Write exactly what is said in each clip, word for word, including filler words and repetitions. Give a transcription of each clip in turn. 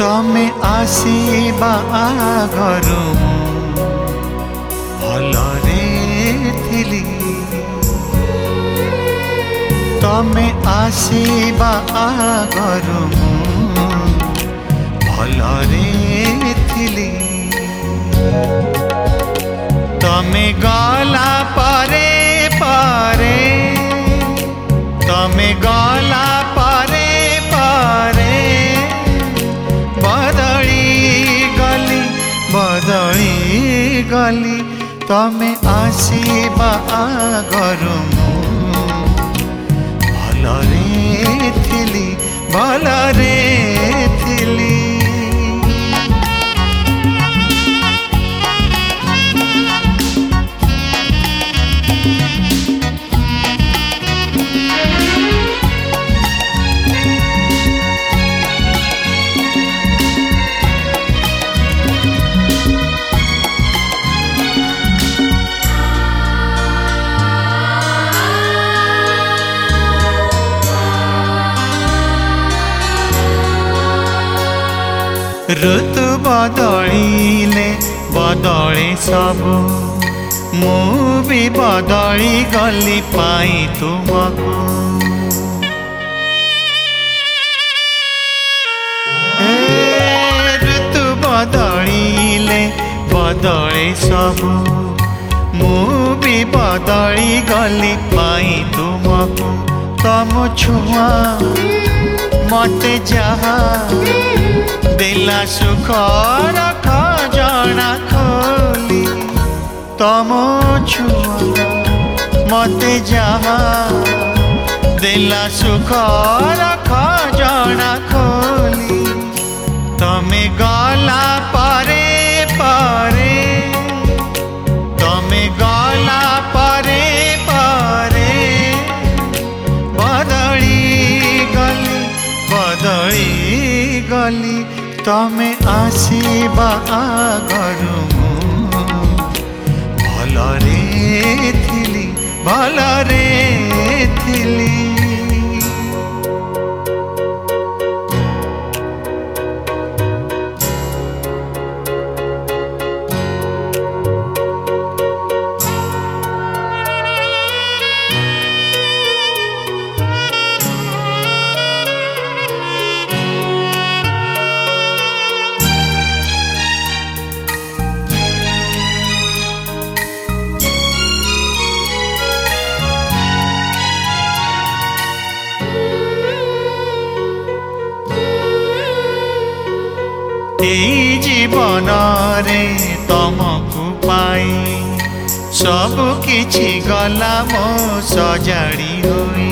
तमे आसीबा आगरु भलरे थिली तमे आसीबा आगरु भलरे थिली तमे गला परे परे तमे गला परे परे बदली गली बदली गली तमे आसीबा आगरु भलरे थिली भलरे थिली ऋतु बदलिले बदले सबु मु भी बदली गली पाई तुमको ऋतु बदलिले बदले सबु मु भी बदली गली पाई तुमको तम छुआ मते जहा दिला सुख रख जना खोली तम छुआ मते जहा दिला सुख रख जना खोली तमे गला परे परे तमे गला परे परे बदली गली बदली गली तमे आसीबा आगरु भलरे थिली भलरे थिली एई जीवन रे तमको पाई सब किछि गला मो सजाड़ी होई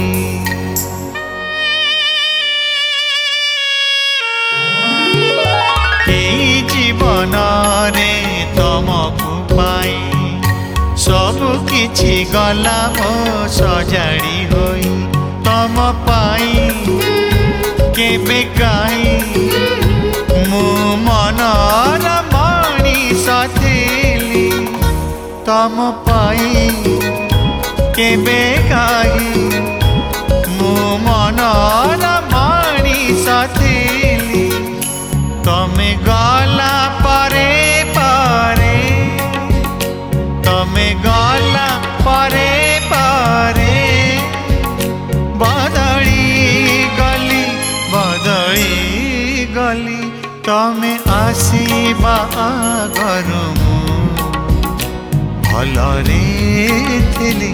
एई जीवन रे तमको पाई सब किछि गला मो सजाड़ी होई तम पाई केबे काई मु मनर मणिष थिली तम पाई केबे काई मु मनर मणिष थिली तमे गला परे परे तमे गला परे परे बदली गली बदली गली तमे आसीबा आगरु भलरे थिली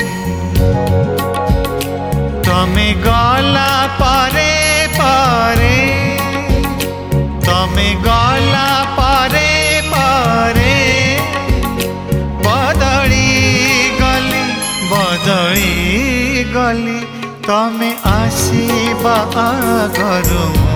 तमे गला परे परे तमे गला परे परे बदली गली बदली गली तमे आसीबा आगरु